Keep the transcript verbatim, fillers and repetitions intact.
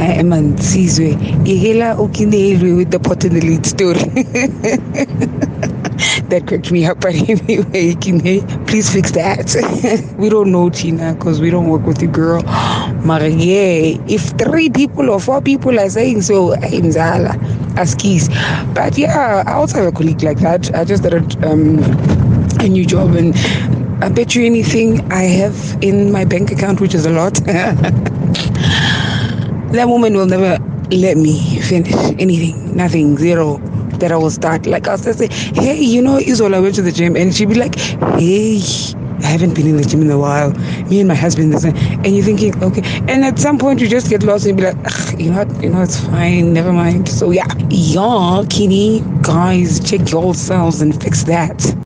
I am on Sizwe. Yegela Okinelwe with the pot in the lead story. That cracked me up, but anyway, please fix that. We don't know Tina because we don't work with the girl. But yeah, if three people or four people are saying so, I'm Zala, Askis. But yeah, I also have a colleague like that. I just started um, a new job, and I bet you anything I have in my bank account, which is a lot. That woman will never let me finish anything, nothing, zero. That I will start. Like I'll say, hey, you know, Isola went to the gym, and she'd be like, hey, I haven't been in the gym in a while. Me and my husband, and you're thinking, okay. And at some point, you just get lost and be like, you know what, you know, it's fine, never mind. So yeah, y'all, Kitty, guys, check yourselves and fix that.